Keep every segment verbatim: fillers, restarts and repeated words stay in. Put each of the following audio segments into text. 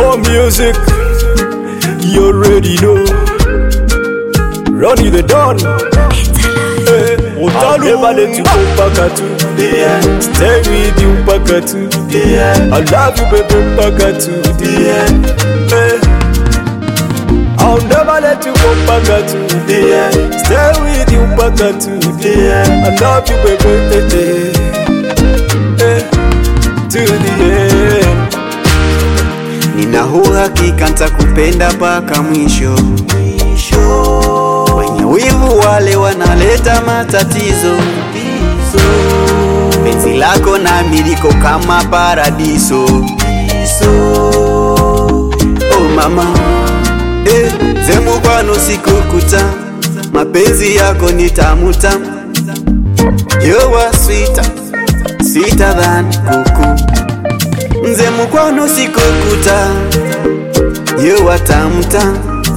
more music. You already know. Ronnie the Don. Hey, I'll never let you go back to the end. Stay with you back to the end. I love you, baby, back to the end. Hey, I'll never let you go back to the end. Stay with you back to the end. I love you, baby, hey, to the end. Nina uhakika nitakupenda mpaka mwisho. Wenye wivu wale wanaleta matatizo. Penzi lako na miliko kama paradiso. Oh mama, eh, zemu kwano sikukuta. Mapenzi yako ni tamu tamu. You are sweeter, sweeter than kuku. Nzemu kwano sikukuta. You are tamu tamu.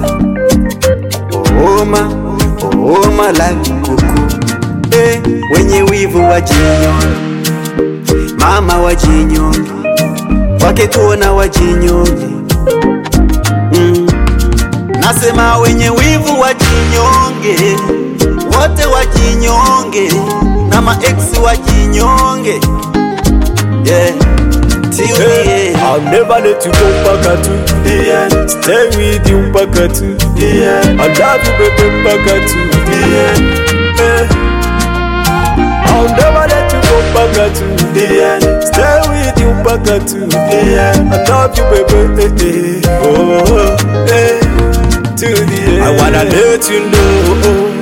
Oh ma, oh ma like kuku. Eh, wenye wivu wajinyonge, mama wajinyonge, wakikuona wajinyonge. Mm. Nasema wenye wivu wajinyonge, wote wajinyonge, na ma ex wajinyonge. Yeah. Till the end. I'll never let you go back to the end. Stay with you back to the end. I love you, baby, back to the end. Hey. I'll never let you go back to the end. Stay with you back to the end. I love you, baby, hey, hey. Oh, hey. To the end. I wanna let you know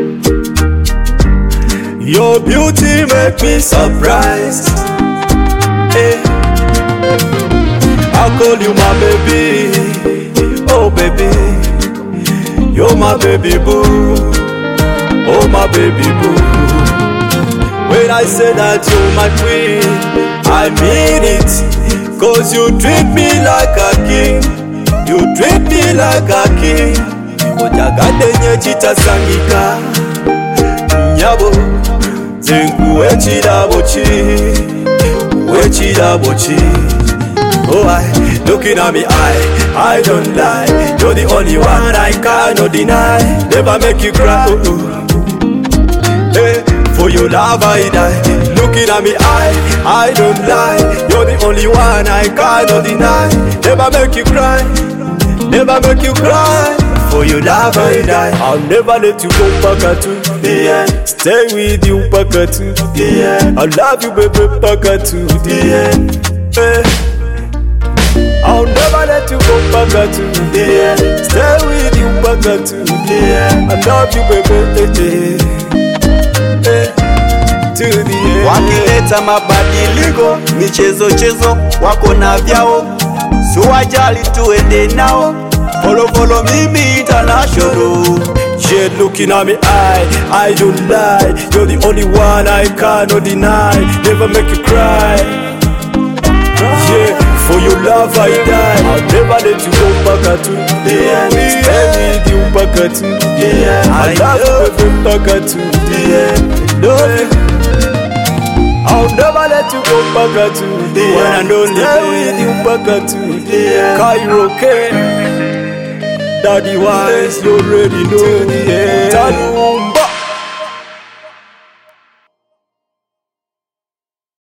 your beauty make me surprised. Hey. I call you my baby, oh baby, you're my baby boo, oh my baby boo. When I say that you're my queen, I mean it, cause you treat me like a king, you treat me like a king. Ojagade nye chita sangika, nyabo, zengu echida bochi, echida bochi. Oh, I, looking at me, I, I don't lie. You're the only one I cannot deny. Never make you cry, oh, oh. Hey, for your love I die. Looking at me, I, I don't lie. You're the only one I cannot deny. Never make you cry, never make you cry. For your love I die. I'll never let you go back to the end. Stay with you back to the end. I love you, baby, back to the end. Hey. I'll never let you go back to the end. Stay with you back to the end. I love you, baby, hey, to the end. Wakileta mabadiliko, michezo chezo, wako na vyao. Suwajali tuende nao. Follow follow mimi international. Yeah, looking at me, I, I don't lie. You're the only one I cannot deny. Never make you cry. Yeah. For your love I die. I'll never let you go back to the end. Stay with you back to the end. I love you, back to the end. Love you. I'll never let you go back to the end. Stay with you back to the end. Cairo K, Daddy Wise, you already know the end.